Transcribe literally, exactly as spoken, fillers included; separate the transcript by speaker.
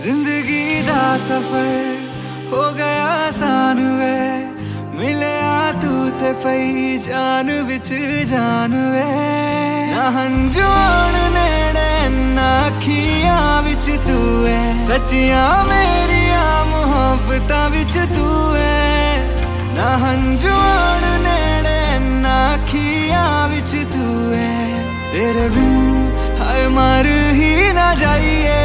Speaker 1: जिंदगी दा सफर हो गया आसान वे मिलिया तू ते पई जान विच जान वे ना हंजूण नेड़े ना अखियां विच तू है सच्चियां मेरिया मुहब्बतां विच तू है ना हंजूण नेड़े ना अखियां विच तू है तेरे बिन हाय मर ही ना जाइए